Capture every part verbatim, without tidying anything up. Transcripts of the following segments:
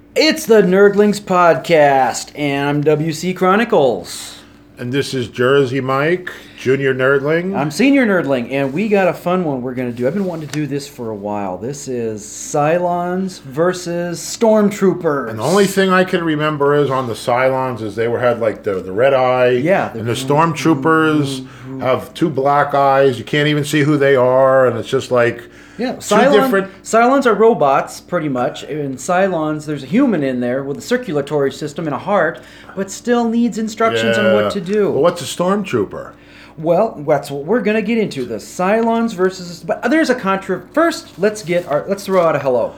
It's the Nerdlings Podcast, and I'm W C Chronicles. And this is Jersey Mike, Junior Nerdling. I'm Senior Nerdling, and we got a fun one we're going to do. I've been wanting to do this for a while. This is Cylons versus Stormtroopers. And the only thing I can remember is on the Cylons is they were had like the, the red eye. Yeah. And the Stormtroopers have two black eyes. You can't even see who they are, and it's just like... Yeah, Two Cylon, different... Cylons are robots, pretty much. In Cylons, there's a human in there with a circulatory system and a heart, but still needs instructions yeah. on what to do. Well, what's a Stormtrooper? Well, that's what we're gonna get into. The Cylons versus... But there's a contra... First, let's get our... Let's throw out a hello.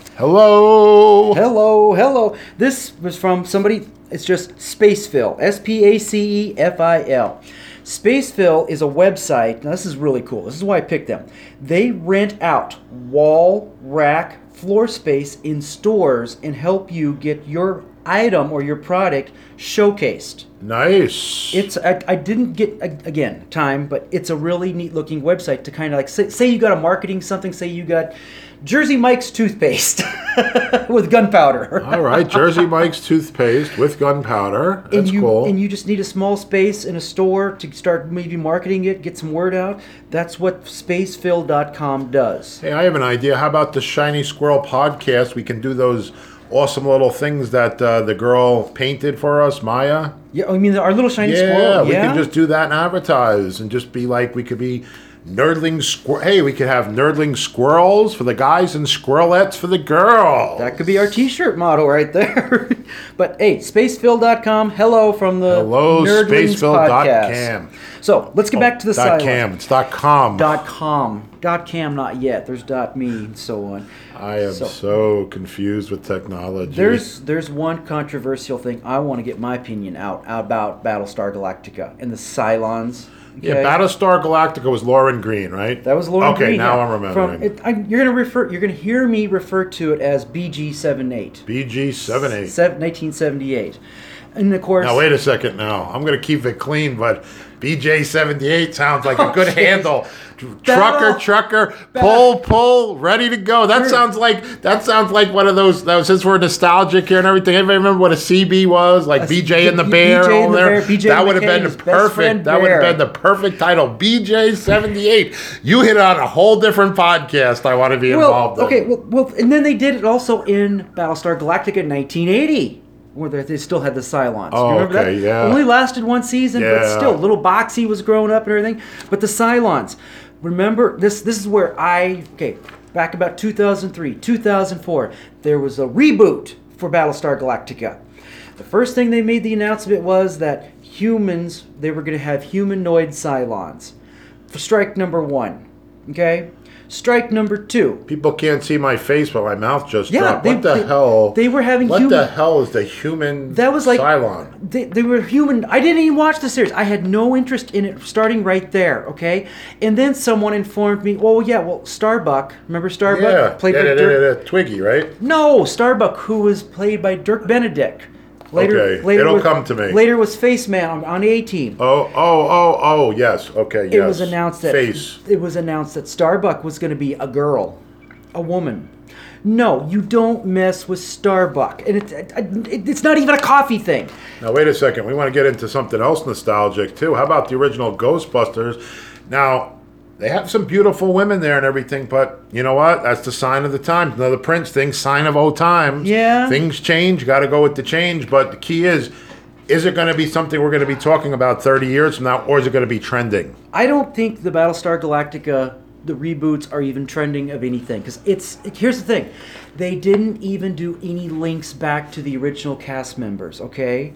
Hello! Hello, hello. This was from somebody... It's just Spacefil. S P A C E F I L. Spacefil is a website. Now, this is really cool. This is why I picked them. They rent out wall, rack, floor space in stores and help you get your item or your product showcased. Nice. It's I, I didn't get, again, time, but it's a really neat looking website to kind of like, say, say you got a marketing something, say you got Jersey Mike's toothpaste with gunpowder. All right, Jersey Mike's toothpaste with gunpowder. That's and you, cool. And you just need a small space in a store to start maybe marketing it, get some word out. That's what spacefil dot com does. Hey, I have an idea. How about the Shiny Squirrel podcast? We can do those awesome little things that uh, the girl painted for us, Maya. Yeah, I mean our little shiny yeah, squirrel. we Yeah, can just do that and advertise and just be like, we could be nerdling squir. Hey, we could have nerdling squirrels for the guys and squirrelettes for the girls. That could be our T-shirt motto right there. But hey, spacefil dot com. Hello from the Hello, Nerdlings spacefil dot podcast. com. So let's get Oh, back to the dot Cylons. cam. It's dot com. Dot com. Dot cam, not yet. There's dot me and so on. I am so, so confused with technology. There's there's one controversial thing I want to get my opinion out about Battlestar Galactica and the Cylons. Okay? Yeah, Battlestar Galactica was Lauren Green, right? That was Lauren okay, Green. now yeah. I'm remembering. From, it, I, you're gonna refer. You're gonna hear me refer to it as B G seventy-eight. B G seventy-eight. nineteen seventy-eight. And of course. Now wait a second. Now I'm gonna keep it clean, but B J seventy-eight sounds like a good Okay. handle. Trucker, trucker, pull, pull, ready to go. That sounds like that sounds like one of those. That was, since we're nostalgic here and everything. Anybody remember what a C B was? Like A B J and the B- Bear B J and over the there. Bear, B J that would have been McKay's the best friend perfect. That would have bear. been the perfect title. B J seventy-eight. You hit on a whole different podcast. I want to be well, involved in. okay, well, well, and then they did it also in Battlestar Galactica in nineteen eighty. Where they they still had the Cylons. Oh, you remember okay, that? yeah. Only lasted one season, but Yeah. still, little Boxy was growing up and everything. But the Cylons, remember, this This is where I, okay, back about two thousand three, two thousand four, there was a reboot for Battlestar Galactica. The first thing they made the announcement was that humans, they were going to have humanoid Cylons. For strike number one, okay? Strike number two. People can't see my face, but my mouth just Yeah, dropped. they- What the they- hell? they were having What human- the hell is the human That was like Cylon? They, they were human. I didn't even watch the series. I had no interest in it starting right there. Okay, and then someone informed me. Oh yeah, well Starbuck. Remember Starbuck? Yeah, Played yeah, by yeah, Dirk. yeah, yeah, Twiggy, right? No, Starbuck, who was played by Dirk Benedict. Later, Okay, later it'll was, come to me. Later was Face Man on, on A Team. Oh, oh, oh, oh, yes. Okay, yes. It was announced that Face. it was announced that Starbuck was going to be a girl, a woman. No, you don't mess with Starbuck, and it, it, it, it's not even a coffee thing. Now, wait a second. We want to get into something else nostalgic, too. How about the original Ghostbusters? Now, they have some beautiful women there and everything, but you know what? That's the sign of the times. Another Prince thing, sign of old times. Yeah. Things change. Got to go with the change. But the key is, is it going to be something we're going to be talking about thirty years from now, or is it going to be trending? I don't think the Battlestar Galactica, the reboots, are even trending of anything. Because it's, here's the thing. They didn't even do any links back to the original cast members, okay?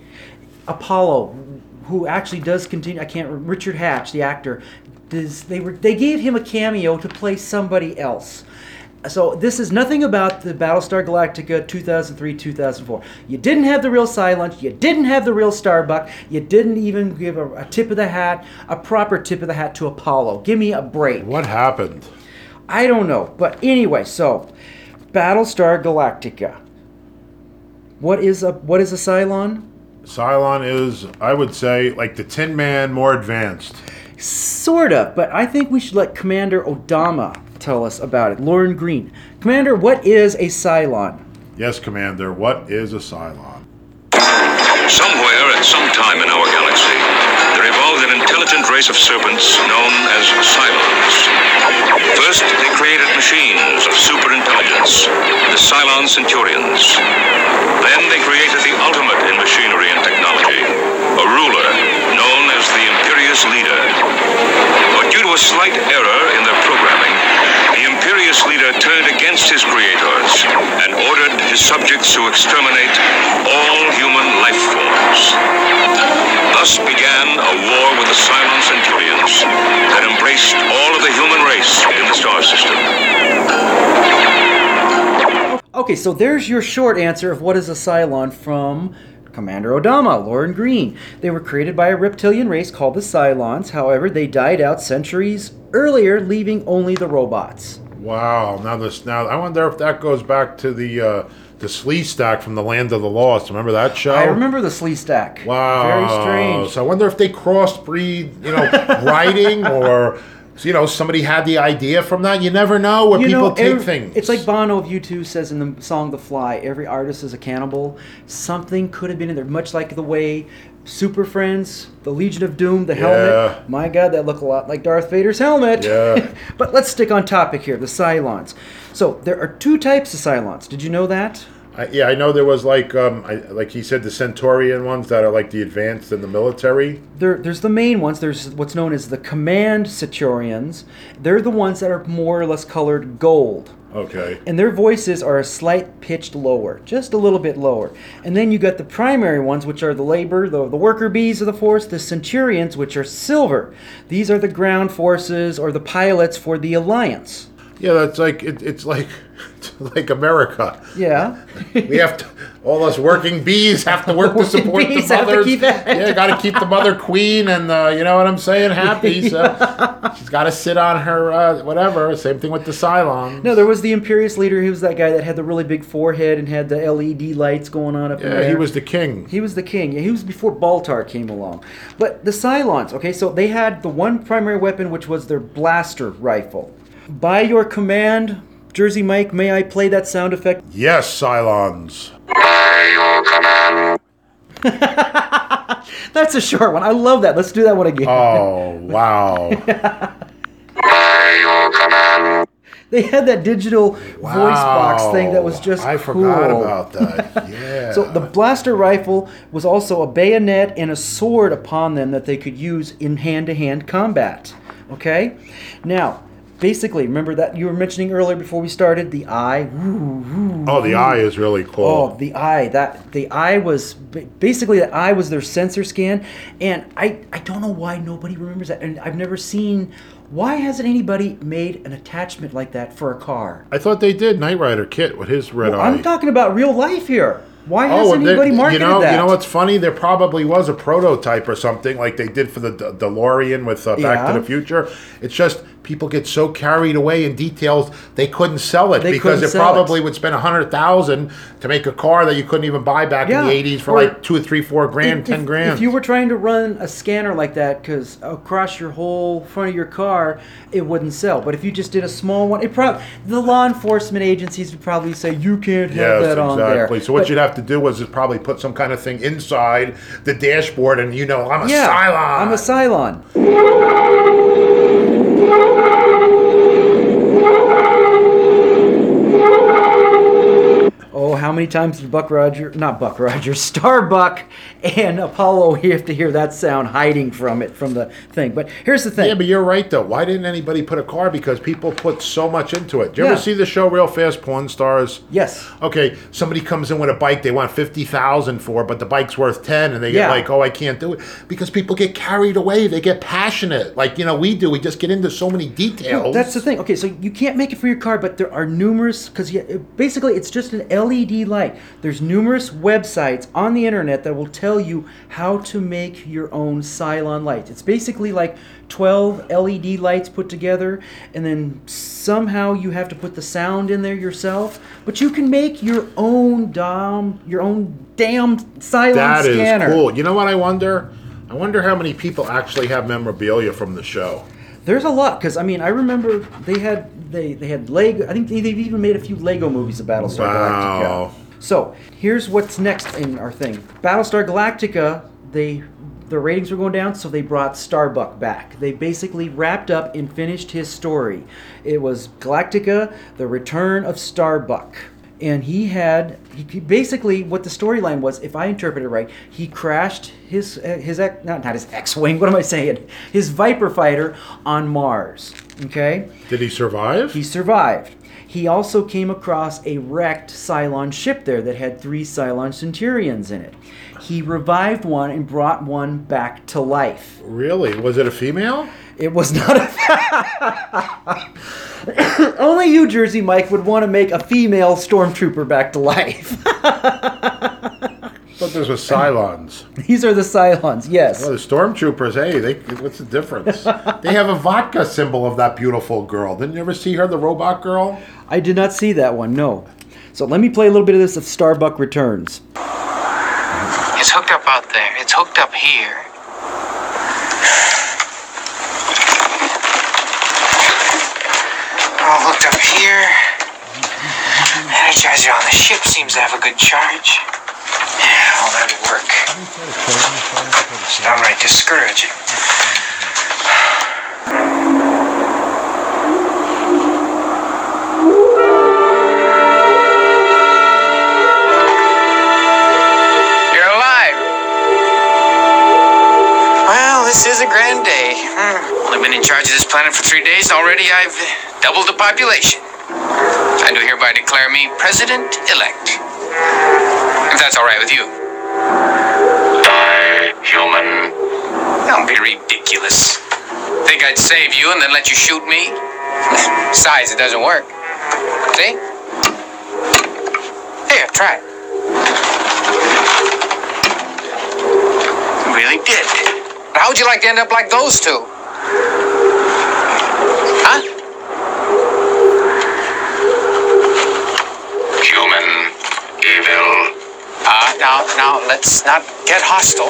Apollo, who actually does continue, I can't, Richard Hatch, the actor, does, they were they gave him a cameo to play somebody else. So this is nothing about the Battlestar Galactica two thousand three, two thousand four. You didn't have the real Cylons. You didn't have the real Starbuck. You didn't even give a, a tip of the hat, a proper tip of the hat to Apollo. Give me a break. What happened? I don't know. But anyway, so Battlestar Galactica. What is a what is a Cylon? Cylon is, I would say, like the Tin Man, more advanced. Sort of, but I think we should let Commander Odama tell us about it. Lauren Green. Commander, what is a Cylon? Yes, Commander. What is a Cylon? Somewhere at some time in our galaxy, there evolved an intelligent race of serpents known as Cylons. First, they created machines of superintelligence, the Cylon Centurions. Then they created the ultimate in machinery and technology, a ruler known as the Imperious Leader. But due to a slight error in their programming, the Imperious Leader turned against his creators and ordered his subjects to exterminate all human life forms. Thus began a war with the Cylon Centurions that embraced all of the human race in the star system. Okay, so there's your short answer of what is a Cylon from Commander Odama, Lauren Green. They were created by a reptilian race called the Cylons. However, they died out centuries earlier, leaving only the robots. Wow. Now this. Now I wonder if that goes back to the uh, the Sleestack from the Land of the Lost. Remember that show? I remember the Sleestack. Wow. Very strange. So I wonder if they crossbreed, you know, writing or. So, you know, somebody had the idea from that. You never know where You people know, take every- things. It's like Bono of U two says in the song The Fly, every artist is a cannibal. Something could have been in there, much like the way Super Friends, the Legion of Doom, the Yeah. helmet. My God, that looked a lot like Darth Vader's helmet. Yeah. But let's stick on topic here, the Cylons. So there are two types of Cylons. Did you know that? I, yeah, I know there was like, um, I, like he said, the Centaurian ones that are like the advanced in the military. There, there's the main ones. There's what's known as the Command Centurions. They're the ones that are more or less colored gold. Okay. And their voices are a slight pitched lower, just a little bit lower. And then you got the primary ones, which are the labor, the, the worker bees of the force, the centurions, which are silver. These are the ground forces or the pilots for the Alliance. Yeah, that's like it, it's like it's like America. Yeah. We have to. All us working bees have to work to Working support the bees have to mothers. keep it. Yeah, got to keep the mother queen, and uh, you know what I'm saying, happy. So she's got to sit on her uh, whatever. Same thing with the Cylons. No, there was the Imperious leader. He was that guy that had the really big forehead and had the L E D lights going on up in Yeah, there. he was the king. He was the king. Yeah, he was before Baltar came along. But the Cylons, okay, so they had the one primary weapon, which was their blaster rifle. By your command, Jersey Mike, may I play that sound effect? Yes, Cylons. That's a short one. I love that. Let's do that one again. Oh wow. They had that digital voice box thing that was just I cool. forgot about that. Yeah. So the blaster rifle was also a bayonet and a sword upon them that they could use in hand-to-hand combat. Okay? Now, basically, remember that you were mentioning earlier before we started, the eye. Woo, woo, Oh, the woo. eye is really cool. Oh, the eye. That the eye was basically the eye was their sensor scan, and I I don't know why nobody remembers that, and I've never seen. Why hasn't anybody made an attachment like that for a car? I thought they did. Knight Rider Kit with his red Well, eye. I'm talking about real life here. Why Oh, hasn't and there- anybody you marketed know, that? you know what's funny? There probably was a prototype or something like they did for the De- DeLorean with uh, Back Yeah. to the Future. It's just people get so carried away in details they couldn't sell it They because couldn't it sell probably it. would spend a hundred thousand to make a car that you couldn't even buy back Yeah. in the eighties for Or- like two or three, four grand, If- ten if, grand. If you were trying to run a scanner like that, because across your whole front of your car, it wouldn't sell. But if you just did a small one, it probably the law enforcement agencies would probably say you can't have Yes, that on there. exactly. So what But- you'd have to do was is probably put some kind of thing inside the dashboard, and you know, I'm a yeah, Cylon. I'm a Cylon. Oh, how many times did Buck Rogers, not Buck Rogers, Starbuck and Apollo have to hear that sound hiding from it, from the thing? But here's the thing. Yeah, but you're right though. Why didn't anybody put a car? Because people put so much into it. Do you Yeah. ever see the show Real Fast Porn Stars? Yes. Okay, somebody comes in with a bike they want fifty thousand for, but the bike's worth ten, and they Yeah. get like, "Oh, I can't do it," because people get carried away. They get passionate, like you know we do. We just get into so many details. That's the thing. Okay, so you can't make it for your car, but there are numerous, because basically it's just an L E D light. There's numerous websites on the internet that will tell you how to make your own Cylon lights. It's basically like twelve L E D lights put together, and then somehow you have to put the sound in there yourself. But you can make your own dom, your own damn Cylon That is scanner. cool. You know what I wonder? I wonder how many people actually have memorabilia from the show. There's a lot, because I mean, I remember they had they they had Lego. I think they- they've even made a few Lego movies of Battlestar Galactica. Wow. So here's what's next in our thing. Battlestar Galactica, they the ratings were going down, so they brought Starbuck back. They basically wrapped up and finished his story. It was Galactica, the return of Starbuck. And he had, he basically, what the storyline was, if I interpret it right, he crashed his, his not, not his X-Wing, what am I saying? His Viper fighter on Mars, okay? Did he survive? He survived. He also came across a wrecked Cylon ship there that had three Cylon Centurions in it. He revived one and brought one back to life. Really? Was it a female? It was not a... Only you, Jersey Mike, would want to make a female stormtrooper back to life. But those were Cylons. These are the Cylons, yes. Well, the stormtroopers, hey, they, what's the difference? They have a vodka symbol of that beautiful girl. Didn't you ever see her, the robot girl? I did not see that one, no. So let me play a little bit of this of Starbuck Returns. It's hooked up out there. It's hooked up here. All hooked up here. Energizer on the ship seems to have a good charge. Yeah, all that'll work. It's downright discouraging. You're alive. Well, this is a grand day. Hmm. Only been in charge of this planet for three days. Already I've doubled the population. I do hereby declare me President-elect. If that's all right with you. Die, human. Don't be ridiculous. Think I'd save you and then let you shoot me? Besides, it doesn't work. See? Here, try it. It really did. But how would you like to end up like those two? Huh? Human. Evil. Uh, now, now, let's not get hostile.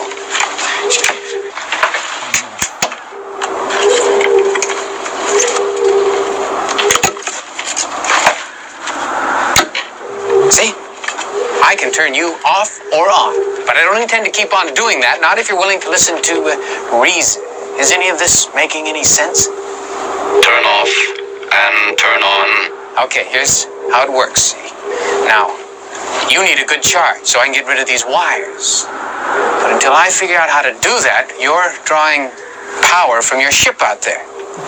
See? I can turn you off or on, but I don't intend to keep on doing that, not if you're willing to listen to uh, reason. Is any of this making any sense? Turn off and turn on. Okay, here's how it works. See? Now, you need a good charge so I can get rid of these wires. But until I figure out how to do that, you're drawing power from your ship out there.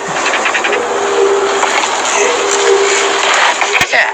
Yeah.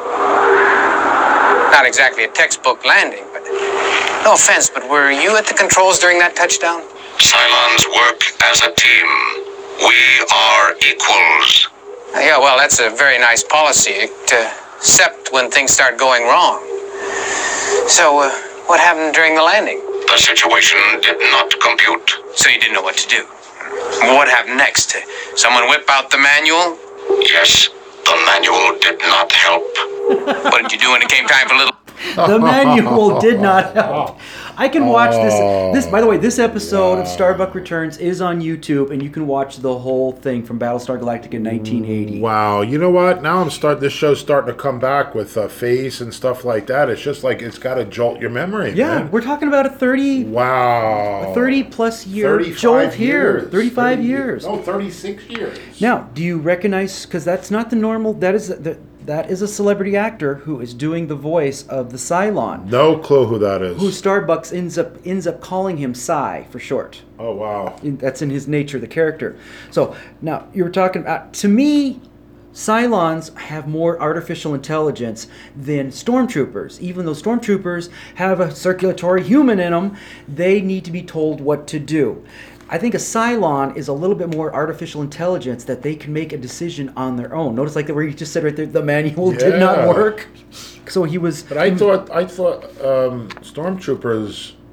Not exactly a textbook landing, but no offense, but were you at the controls during that touchdown? Cylons work as a team. We are equals. Yeah, well, that's a very nice policy to accept when things start going wrong. So, uh, what happened during the landing? The situation did not compute. So you didn't know what to do. What happened next? Someone whip out the manual? Yes, the manual did not help. What did you do when it came time for a little... The manual did not help. I can watch this. This, by the way, this episode of Starbuck Returns is on YouTube, and you can watch the whole thing from Battlestar Galactica nineteen eighty. Wow, you know what? Now I'm start. This show's starting to come back with uh, face and stuff like that. It's just like it's got to jolt your memory. Yeah, man. we're talking about a thirty, Wow, a thirty plus year jolt here. years. Thirty-five thirty years. No, thirty-six years. Now, do you recognize? Because that's not the normal. That is the. That is a celebrity actor who is doing the voice of the Cylon. No clue who that is. Who Starbucks ends up ends up calling him Cy for short. Oh wow. In- That's in his nature, the character. So now you were talking about. To me, Cylons have more artificial intelligence than stormtroopers. Even though stormtroopers have a circulatory human in them, they need to be told what to do. I think a Cylon is a little bit more artificial intelligence that they can make a decision on their own. Notice like where you just said right there, the manual did not Yeah. work. So he was. But I thought I thought um, stormtroopers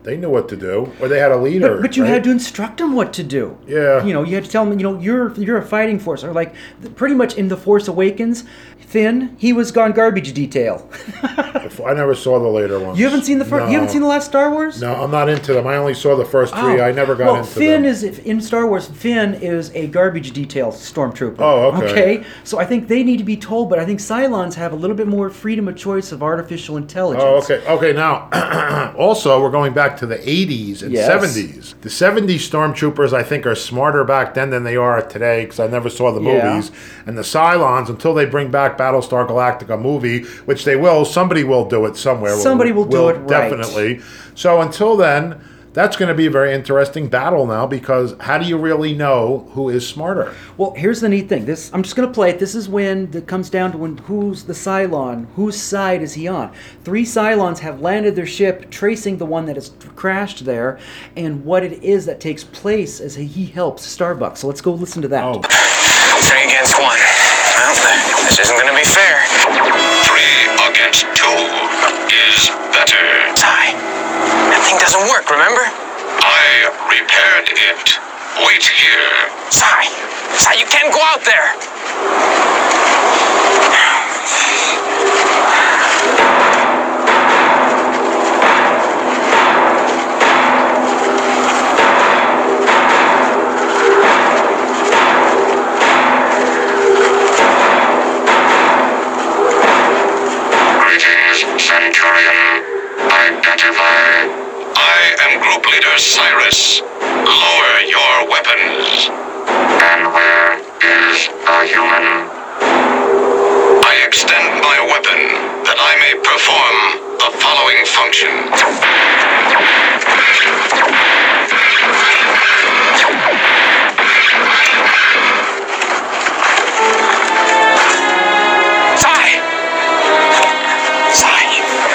They knew what to do, or they had a leader. But, but you right? had to instruct them what to do. Yeah. You know, you had to tell them, you know, you're you're a fighting force. Or like, the- pretty much in The Force Awakens, Finn, he was gone garbage detail. I never saw the later ones. You haven't seen the first. No. You haven't seen the last Star Wars. No, I'm not into them. I only saw the first three. Oh. I never got well, into Finn them. is in Star Wars. Finn is a garbage detail stormtrooper. Oh, okay. Okay, so I think they need to be told, but I think Cylons have a little bit more freedom of choice of artificial intelligence. Oh, okay. Okay, now, also, we're going back to the eighties and Yes. seventies. The seventies stormtroopers, I think, are smarter back then than they are today, because I never saw the Yeah. movies. And the Cylons, until they bring back Battlestar Galactica movie, which they will, somebody will do it somewhere. Somebody will do it right. Definitely. So until then, that's going to be a very interesting battle now, because how do you really know who is smarter? Well, here's the neat thing. This I'm just going to play it. This is when it comes down to when who's the Cylon, whose side is he on. Three Cylons have landed their ship, tracing the one that has crashed there, and what it is that takes place as he helps Starbuck. So let's go listen to that. Oh. Three against one. Well, this isn't gonna be fair. Three against two is better. Sigh. That thing doesn't work, remember? I repaired it. Wait here. Sigh. Sigh, you can't go out there. Greetings, Centurion. Identify. I am Group Leader Cyrus. Lower your weapons. And where is the human? I extend my weapon that I may perform the following function. Sigh. Sigh.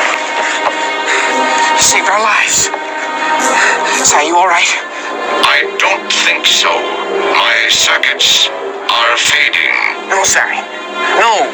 Saved our lives. Sigh, you all right? I don't think so. My circuits are fading. No, Sigh. No.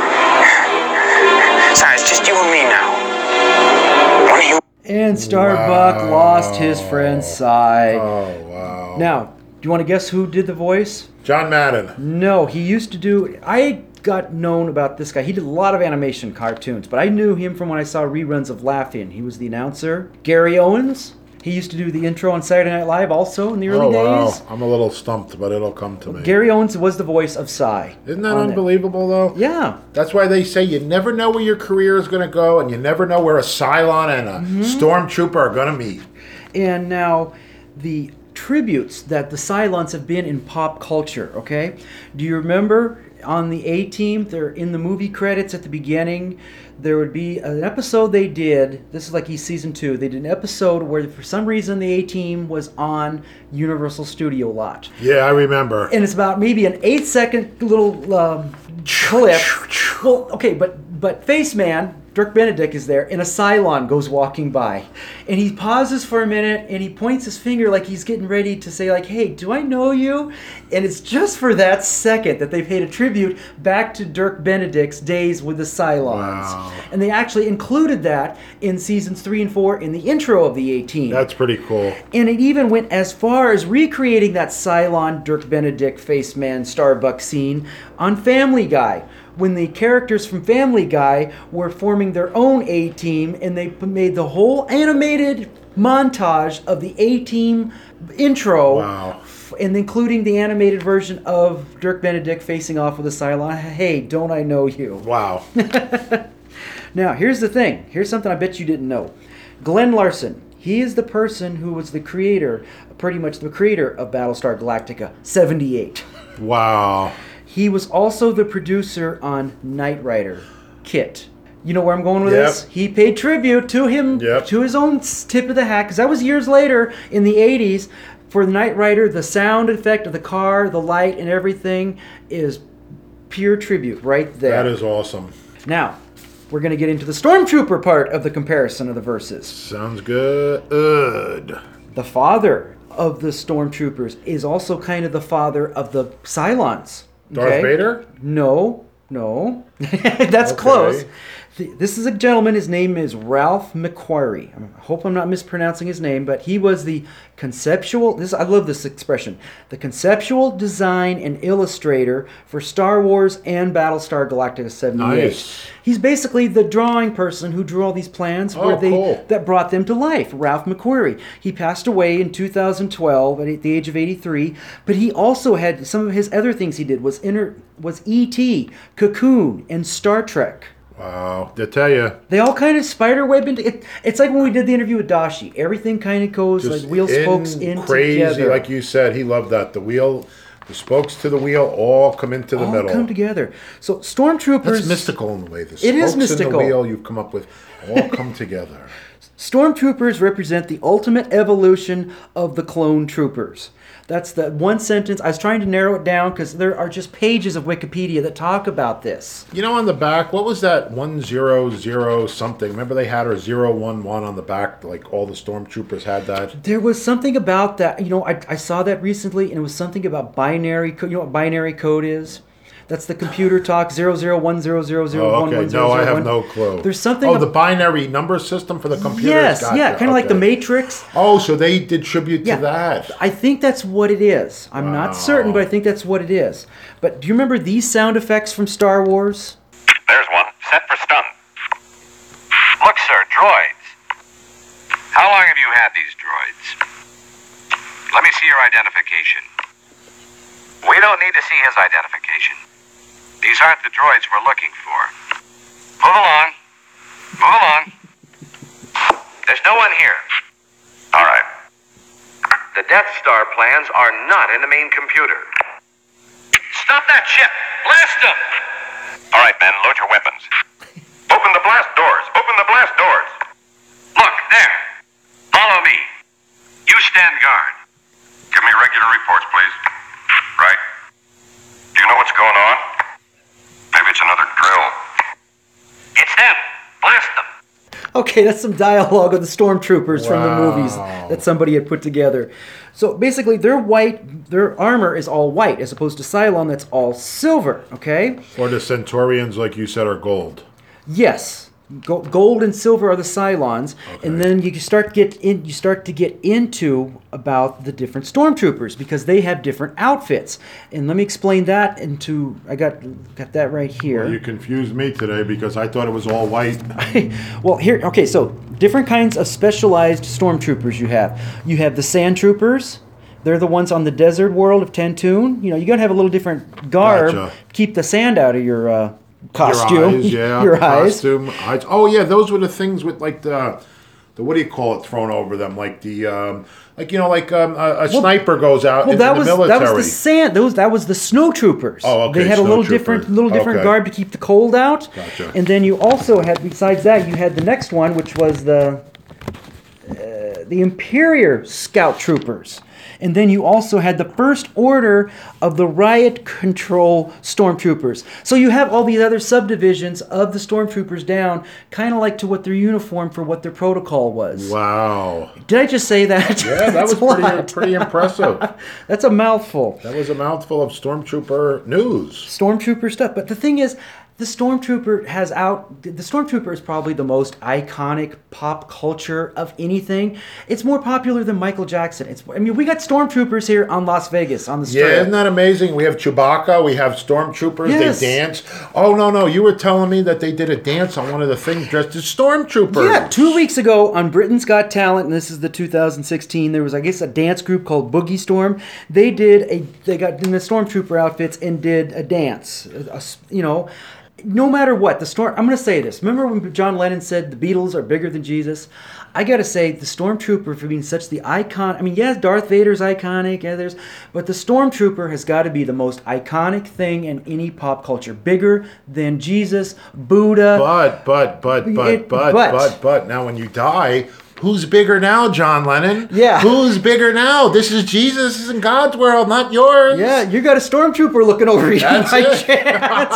Sigh, it's just you and me now. One of you. And Starbuck lost his friend Cy. Oh, wow. Now, do you want to guess who did the voice? John Madden. No, he used to do. I got known about this guy. He did a lot of animation cartoons, but I knew him from when I saw reruns of Laugh-In. He was the announcer. Gary Owens. He used to do the intro on Saturday Night Live also in the early Oh, days. wow. I'm a little stumped, but it'll come to me. Gary Owens was the voice of Cy. Isn't that on it. unbelievable, though? Yeah. That's why they say you never know where your career is going to go, and you never know where a Cylon and a Mm-hmm. Stormtrooper are going to meet. And now the tributes that the Cylons have been in pop culture, okay? Do you remember on the A-Team, they're in the movie credits at the beginning, there would be an episode they did, this is like season two, they did an episode where for some reason the A-Team was on Universal Studio Lot. Yeah, I remember. And it's about maybe an eight second little um, clip. Well, okay, but but Face Man, Dirk Benedict is there, and a Cylon goes walking by. And he pauses for a minute, and he points his finger like he's getting ready to say, like, hey, do I know you? And it's just for that second that they paid a tribute back to Dirk Benedict's days with the Cylons. Wow. And they actually included that in seasons three and four in the intro of the A-Team. That's pretty cool. And it even went as far as recreating that Cylon, Dirk Benedict, Face Man, Starbuck scene on Family Guy, when the characters from Family Guy were forming their own A-Team, and they p- made the whole animated montage of the A-Team intro, Wow. f- and including the animated version of Dirk Benedict facing off with a Cylon. Hey, don't I know you? Wow. Now, here's the thing. Here's something I bet you didn't know. Glenn Larson, he is the person who was the creator, pretty much the creator of Battlestar Galactica seventy-eight. Wow. He was also the producer on Knight Rider, Kit. You know where I'm going with Yep. this? He paid tribute to him, Yep. to his own s- tip of the hat, because that was years later in the eighties. For the Knight Rider, the sound effect of the car, the light, and everything is pure tribute right there. That is awesome. Now, we're going to get into the Stormtrooper part of the comparison of the verses. Sounds good. Good. The father of the Stormtroopers is also kind of the father of the Cylons. Darth okay? Vader? No, no. That's Okay. close. th- this is a gentleman. His name is Ralph McQuarrie. I hope I'm not mispronouncing his name, but he was the conceptual. This I love this expression. The conceptual design and illustrator for Star Wars and Battlestar Galactica seventy-eight. Nice. He's basically the drawing person who drew all these plans Oh, where they cool. that brought them to life. Ralph McQuarrie. He passed away in two thousand twelve at the age of eighty-three, but he also had some of his other things he did was inter, was E T, Cocoon, and Star Trek. Wow. I tell you. They all kind of spiderweb into it. It's like when we did the interview with Dashi. Everything kind of goes Just like wheel spokes in crazy, together. like you said. He loved that. The wheel, the spokes to the wheel all come into the all middle. come together. So stormtroopers. That's mystical in the way. The It is spokes mystical. in the wheel you've come up with all come together. Stormtroopers represent the ultimate evolution of the clone troopers. That's the one sentence. I was trying to narrow it down because there are just pages of Wikipedia that talk about this. You know, on the back, what was that one zero zero something? Remember they had a zero one one on the back, like all the stormtroopers had that. There was something about that. You know, I, I saw that recently, and it was something about binary code. You know what binary code is? That's the computer talk zero zero one zero zero zero Oh, one okay. one zero No, zero I have one. no clue. There's something. Oh, ab- the binary number system for the computers. Yes, Gotcha. yeah, kind of like the Okay. Matrix. Oh, so they did tribute Yeah. to that. I think that's what it is. I'm Wow. not certain, but I think that's what it is. But do you remember these sound effects from Star Wars? There's one. Set for stun. Look, sir, droids. How long have you had these droids? Let me see your identification. We don't need to see his identification. These aren't the droids we're looking for. Move along. Move along. There's no one here. All right. The Death Star plans are not in the main computer. Stop that ship! Blast them! All right, men, load your weapons. Open the blast doors! Open the blast doors! Look, there! Follow me. You stand guard. Give me regular reports, please. Right. Do you know what's going on? Maybe it's another drill. It's them! Blast them! Okay, that's some dialogue of the stormtroopers from the Wow. movies that somebody had put together. So basically, their white, their armor is all white, as opposed to Cylon, that's all silver. Okay. Or the Centaurians, like you said, are gold. Yes, Go- gold and silver are the Cylons, and then you start get in. You start to get into about the different stormtroopers because they have different outfits. And let me explain that. Into I got got that right here. Well, you confused me today because I thought it was all white. Well, here, okay, so different kinds of specialized stormtroopers you have. You have the sand troopers. They're the ones on the desert world of Tantoon. You know, you got to have a little different garb. Gotcha. Keep the sand out of your uh, costume. Your eyes, yeah. Your eyes. Costume, eyes. Oh, yeah, those were the things with like the, the what do you call it, thrown over them? Like the, um, like, you know, like um, a, a sniper goes out Well, into that the was military. that was the sand. Those that was the snow troopers. Oh, okay, They had a snow little trooper. different, little different Okay. garb to keep the cold out. Gotcha. And then you also had, besides that, you had the next one, which was the uh, the Imperial Scout Troopers. And then you also had the first order of the riot control stormtroopers. So you have all these other subdivisions of the stormtroopers down, kind of like to what their uniform for what their protocol was. Wow. Did I just say that? Yeah, that That's was a lot. pretty, pretty impressive. That's a mouthful. That was a mouthful of Stormtrooper news. Stormtrooper stuff. But the thing is, the Stormtrooper has out. The Stormtrooper is probably the most iconic pop culture of anything. It's more popular than Michael Jackson. It's. I mean, we got Stormtroopers here on Las Vegas on the strip. Yeah, isn't that amazing? We have Chewbacca, we have Stormtroopers, Yes. they dance. Oh, no, no, you were telling me that they did a dance on one of the things dressed as Stormtroopers. Yeah, two weeks ago on Britain's Got Talent, and this is the two thousand sixteen. There was, I guess, a dance group called Boogie Storm. They did a. They got in the Stormtrooper outfits and did a dance. A- a- you know. No matter what, the storm. I'm going to say this. Remember when John Lennon said the Beatles are bigger than Jesus? I got to say the Stormtrooper for being such the icon. I mean, yes, Darth Vader's iconic. Yeah, there's, but the Stormtrooper has got to be the most iconic thing in any pop culture. Bigger than Jesus, Buddha. But, but, but, but, It- but, but- but, but, now when you die, who's bigger now, John Lennon? Yeah. Who's bigger now? This is Jesus. This is in God's world, not yours. Yeah, you got a Stormtrooper looking over you. That's by it. chance.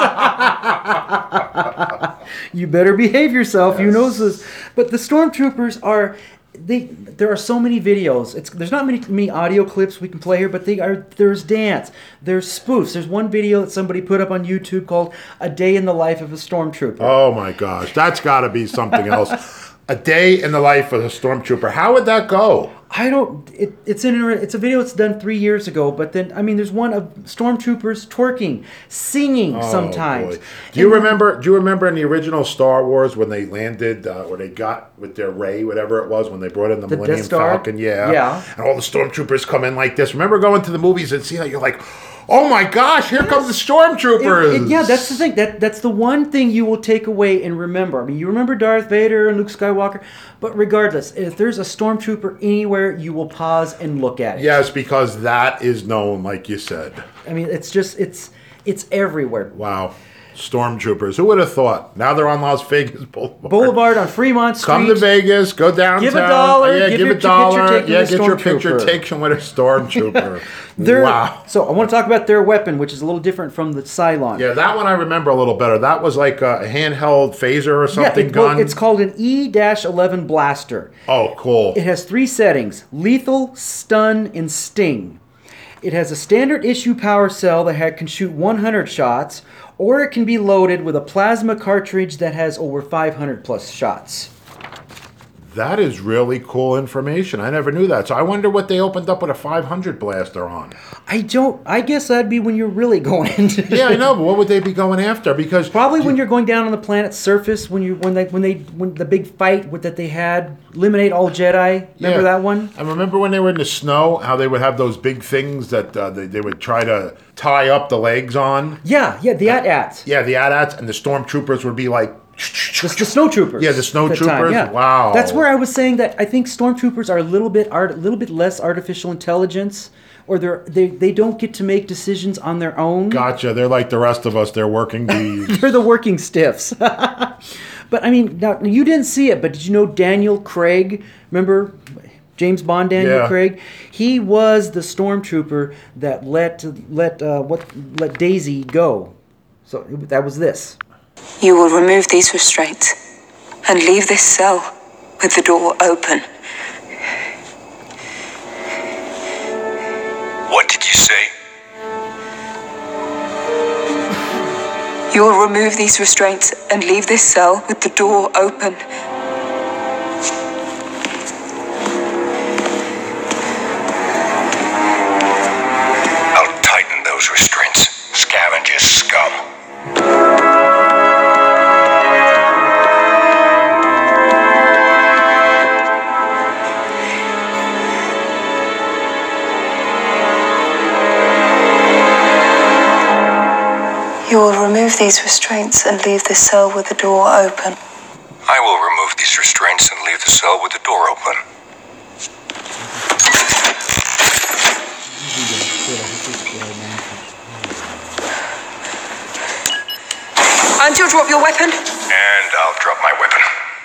You better behave yourself. You know this. But the Stormtroopers are they there are so many videos. It's there's not many many audio clips we can play here, but they are there's dance, there's spoofs. There's one video that somebody put up on YouTube called "A Day in the Life of a Stormtrooper." Oh my gosh, that's got to be something else. A day in the life of a stormtrooper. How would that go? I don't. It, it's in. It's a video that's done three years ago. But then, I mean, there's one of stormtroopers twerking, singing Oh, sometimes. boy. Do you And- remember? Do you remember in the original Star Wars when they landed, uh, or they got with their Ray, whatever it was, when they brought in the, The Millennium Death Star? Falcon? Yeah, Yeah. And all the stormtroopers come in like this. Remember going to the movies and seeing that you're like, oh my gosh, here comes the It- stormtroopers. it- yeah, that's the thing. That that's the one thing you will take away and remember. I mean, you remember Darth Vader and Luke Skywalker, but regardless, if there's a stormtrooper anywhere, you will pause and look at it. Yes, because that is known, like you said. I mean, it's just it's it's everywhere. Wow. Stormtroopers. Who would have thought? Now they're on Las Vegas Boulevard. Boulevard on Fremont Street. Come to Vegas, go downtown. Give a dollar, Yeah, give give your a dollar. picture taken Yeah, with get your picture Stormtrooper. taken with a stormtrooper. Their- Wow. So I want to talk about their weapon, which is a little different from the Cylon. Yeah, that one I remember a little better. That was like a handheld phaser or something it- well, gun. it's called an E eleven blaster. Oh, cool. It has three settings: lethal, stun, and sting. It has a standard issue power cell that ha- can shoot one hundred shots, or it can be loaded with a plasma cartridge that has over five hundred plus shots. That is really cool information. I never knew that. So I wonder what they opened up with a five hundred blaster on. I don't. I guess that'd be when you're really going into. Yeah, I know, but what would they be going after? Because Probably when you're going down on the planet's surface, when you when they when they when the big fight with, that they had, eliminate all Jedi. Remember Yeah. that one? I remember when they were in the snow, how they would have those big things that uh, they, they would try to tie up the legs on. Yeah, yeah, the AT-ATs. Yeah, the A T A Ts and the stormtroopers would be like. The, the snow troopers. Yeah, the snow at time, troopers? yeah. Wow. That's where I was saying that I think stormtroopers are a little bit art, a little bit less artificial intelligence, or they're they they don't get to make decisions on their own. Gotcha. They're like the rest of us. They're working bees. They're the working stiffs. But I mean, now you didn't see it, but did you know Daniel Craig? Remember James Bond Daniel Yeah. Craig? He was the stormtrooper that let let uh, what let Daisy go. So that was this. You will remove these restraints and leave this cell with the door open. What did you say? You will remove these restraints and leave this cell with the door open. I'll tighten those restraints. Scavenger scum. You will remove these restraints and leave this cell with the door open. I will remove these restraints and leave the cell with the door open. And you'll drop your weapon? And I'll drop my weapon.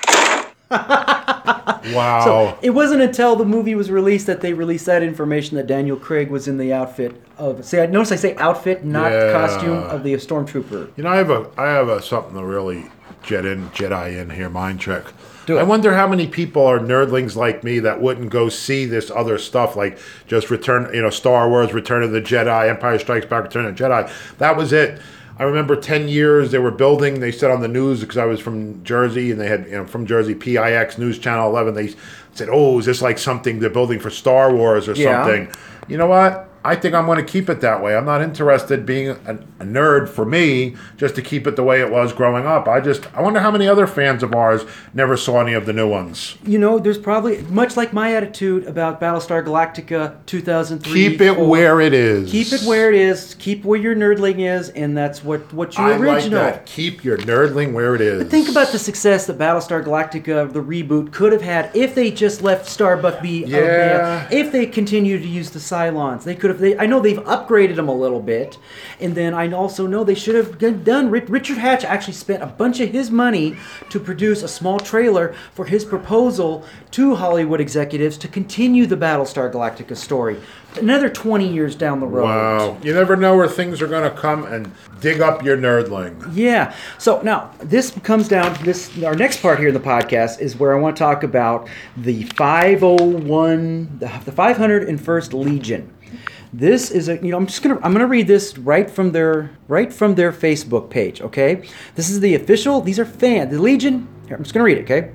Wow. So it wasn't until the movie was released that they released that information that Daniel Craig was in the outfit of. See, I notice I say outfit, not Yeah. costume of the stormtrooper. You know, I have a I have a something to really jet in Jedi in here, mind trick. Do it. I wonder how many people are nerdlings like me that wouldn't go see this other stuff, like just Return, you know, Star Wars, Return of the Jedi, Empire Strikes Back, Return of the Jedi. That was it. I remember ten years they were building. They said on the news, because I was from Jersey, and they had, you know, from Jersey, P I X News Channel eleven. They said, "Oh, is this like something they're building for Star Wars or Yeah. something?" You know what? I think I'm going to keep it that way. I'm not interested being a, a nerd for me just to keep it the way it was growing up. I just I wonder how many other fans of ours never saw any of the new ones. You know, there's probably much like my attitude about Battlestar Galactica two thousand three. Keep it four. where it is. Keep it where it is. Keep where your nerdling is, and that's what what you I like original. that. Keep your nerdling where it is. Think about the success that Battlestar Galactica, the reboot, could have had if they just left Starbuck be. uh, Yeah. if they continued to use the Cylons, they could could have. They, I know they've upgraded them a little bit, and then I also know they should have done. Richard Hatch actually spent a bunch of his money to produce a small trailer for his proposal to Hollywood executives to continue the Battlestar Galactica story another twenty years down the road. Wow. You never know where things are going to come and dig up your nerdling. Yeah. So now this comes down to this. Our next part here in the podcast is where I want to talk about the five oh one, the, the five hundred first Legion. This is a, you know, I'm just gonna, I'm gonna read this right from their, right from their Facebook page. Okay. This is the official. These are fans. The Legion. Here, I'm just gonna read it. Okay.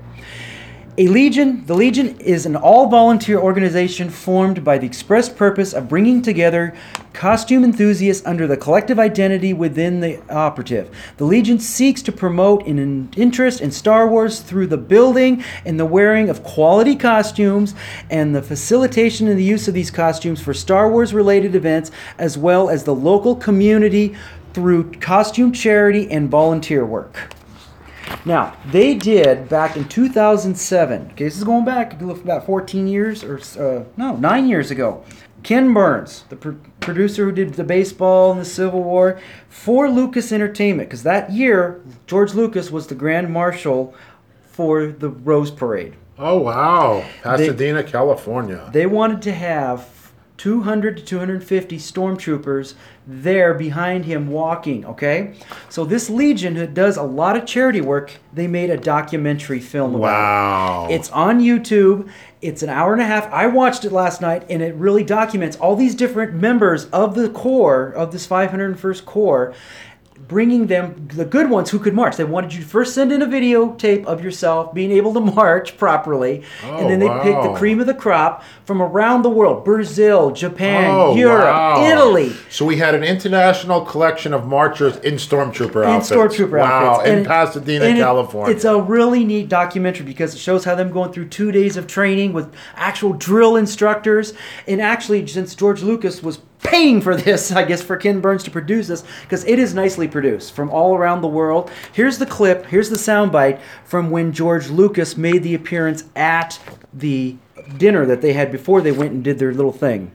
A Legion, the Legion is an all-volunteer organization formed by the express purpose of bringing together costume enthusiasts under the collective identity within the operative. The Legion seeks to promote an interest in Star Wars through the building and the wearing of quality costumes and the facilitation and the use of these costumes for Star Wars-related events, as well as the local community through costume charity and volunteer work. Now, they did back in two thousand seven, okay, this is going back about fourteen years, or uh, no, nine years ago. Ken Burns, the pr- producer who did the baseball and the Civil War, for Lucas Entertainment, because that year, George Lucas was the Grand Marshal for the Rose Parade. Oh, wow. Pasadena, they, California. They wanted to have two hundred to two hundred fifty stormtroopers there behind him walking, okay? So this Legion that does a lot of charity work, they made a documentary film about wow. it. It's on YouTube. It's an hour and a half. I watched it last night, and it really documents all these different members of the Corps, of this five hundred first Corps, bringing them, the good ones who could march. They wanted you to first send in a videotape of yourself being able to march properly, oh, and then they wow. picked the cream of the crop from around the world. Brazil, Japan, oh, Europe, wow. Italy. So we had an international collection of marchers in Stormtrooper in outfits. Stormtrooper wow, outfits. in And Pasadena, and it- California. It's a really neat documentary because it shows how them going through two days of training with actual drill instructors. And actually, since George Lucas was paying for this, I guess, for Ken Burns to produce this, because it is nicely produced from all around the world. Here's the clip, here's the soundbite from when George Lucas made the appearance at the dinner that they had before they went and did their little thing.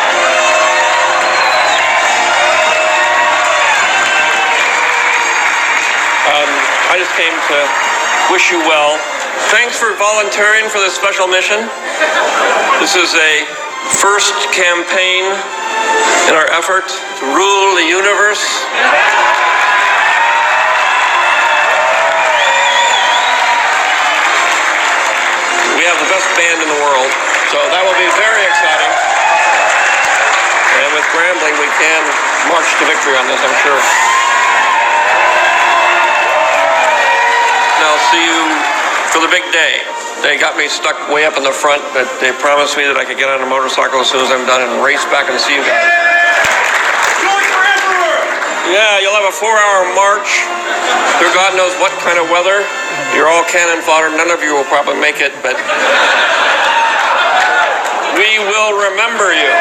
Um, I just came to wish you well. Thanks for volunteering for this special mission. This is a first campaign in our effort to rule the universe. We have the best band in the world, so that will be very exciting. And with Grambling, we can march to victory on this, I'm sure. And I'll see you for the big day. They got me stuck way up in the front, but they promised me that I could get on a motorcycle as soon as I'm done and race back and see you guys. Yeah, you'll have a four-hour march through God knows what kind of weather. You're all cannon fodder. None of you will probably make it, but we will remember you.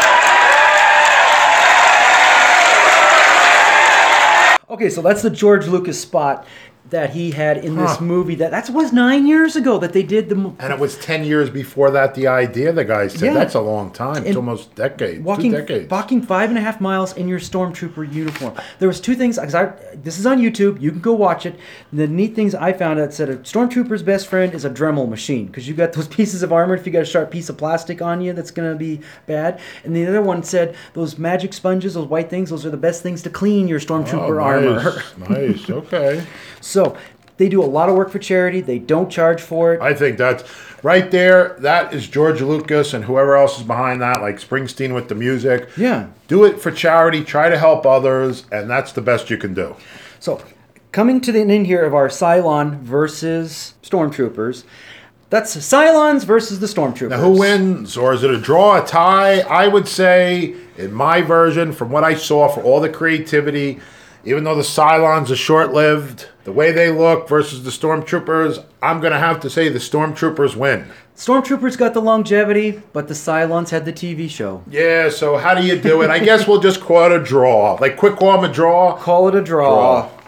Okay, so that's the George Lucas spot that he had in this Huh. movie. That that was nine years ago that they did the. mo- and it was ten years before that, the idea, the guy said. Yeah. That's a long time. It's And almost decades. Walking, two decades. walking five and a half miles in your stormtrooper uniform. There was two things. Cause I, this is on YouTube. You can go watch it. The neat things I found out said a stormtrooper's best friend is a Dremel machine because you got those pieces of armor. If you got a sharp piece of plastic on you, that's gonna be bad. And the other one said those magic sponges, those white things, those are the best things to clean your stormtrooper oh, armor. nice. Nice. Okay. So they do a lot of work for charity. They don't charge for it. I think that's right there. That is George Lucas and whoever else is behind that, like Springsteen with the music. Yeah. Do it for charity. Try to help others, and that's the best you can do. So, coming to the end here of our Cylon versus Stormtroopers, that's Cylons versus the Stormtroopers. Now, who wins, or is it a draw, a tie? I would say, in my version, from what I saw, for all the creativity, even though the Cylons are short-lived, the way they look versus the Stormtroopers, I'm going to have to say the Stormtroopers win. Stormtroopers got the longevity, but the Cylons had the T V show. Yeah, so how do you do it? I guess we'll just call it a draw. Like, quick call 'em a draw. Call it a draw. Draw.